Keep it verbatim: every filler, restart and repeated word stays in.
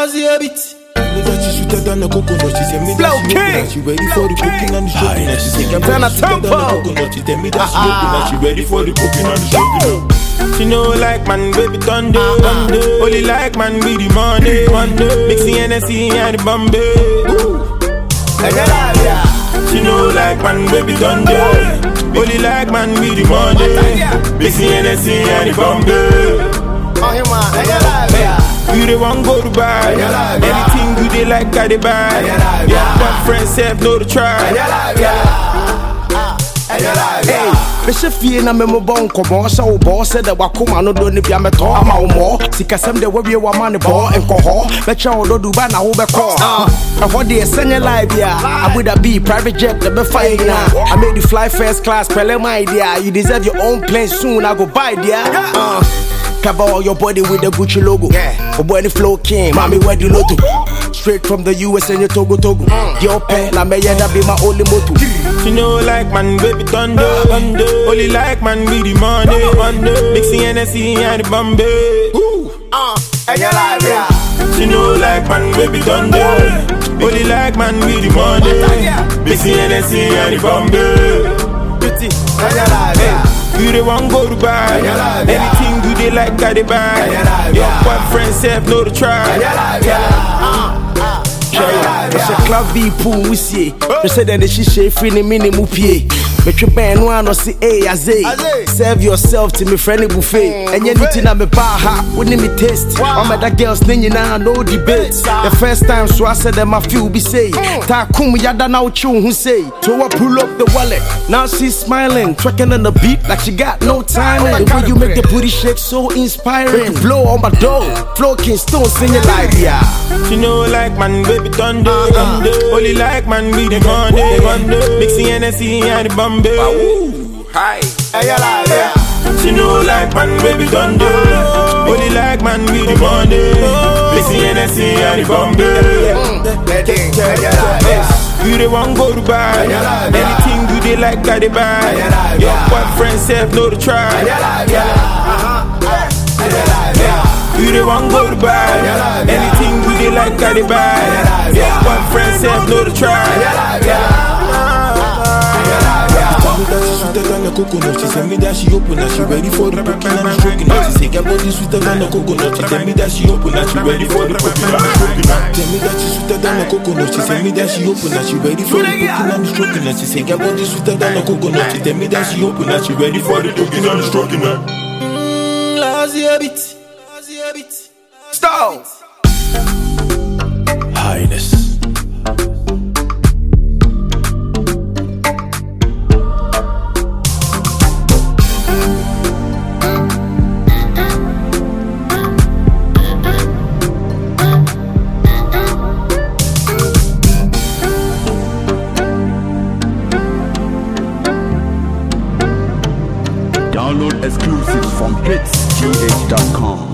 Lazy a bit. Me that she sweeter than a coconut. She said me that she open. She ready for the cooking and the stroking. She said I'm sweeter than a coconut. She tell me that she open. She ready for the cooking and the stroking. She know like man, baby thunder, uh-huh. Only like man with the money, money. Mixing N S C and the Bombay. She know like man, baby thunder. Only like man with the money. Mixing N S C and the Bombay. You the one go to buy. Anything you they like, I they buy. Yeah, one friend said no to try. Hey, me she feel na me mo bon komo sha wo bo said that wakoma no do ne bia meto ama wo mo sikasem de we wa ma ne bo enko ho be cha wo do duba na wo be call ah ho de senye live ya abuda be private jet the be fine na I made you fly first class pele my idea you deserve your own plane soon I go buy there uh cover all your body with the Gucci logo. Yeah. Oh boy, the flow king, mommy where the lotto. Straight from the U S and your Togo Togo. Mm. Your pen, la me that be my only motto. She know like man, baby thunder, thunder. Only like man with the money, money. Mixing N S C and the Bombay. Ooh, uh, and you like yeah. She know like man, baby thunder. Only like man with the money. Mixing N S C and the Bombay. Pretty, and you like yeah. You the one go to buy. Anything you they like, I they buy. Your boyfriend said no to try. It's a club B pool we see. They said that she share free ni minimum pay. Make your band one or see A as A. Serve yourself to me friendly buffet. And you need to know me bar ha, wouldn't me taste. All my that girls ninja now no debates. The first time so I said that my few be say. Ta kum yada now chun who say. So I pull up the wallet. Now she's smiling, tracking on the beat like she got no time. The way you make the booty shake so inspiring. Blow on my door, flow king stone singing like yeah. She know like man baby thunder, thunder. Only like man with the money, money. Mixing N S C and the Bombay. Ooh, hi, yeah. She know like man baby thunder. Only like man with the money. Mixing N S C and the Bombay. You the one go to buy. Anything you they like, I they buy. Your boyfriend said no to try. You the one go to buy. Anything you they like, I they buy. Your boyfriend said no to try. She sweeter than a coconut. She said me that she open and she ready for the cooking and the stroking. She said your body sweeter than a coconut. She said me that she open and she ready for the cooking and the stroking. Tell me that she sweeter than a coconut. She said me that she open and she ready for the cooking and the stroking. She said your body sweeter than a coconut. She tell me that she open and she ready for the cooking and the stroking. Mmm, lazy a bit, lazy a bit. Stop. Highness. Download exclusives from hits G H dot com.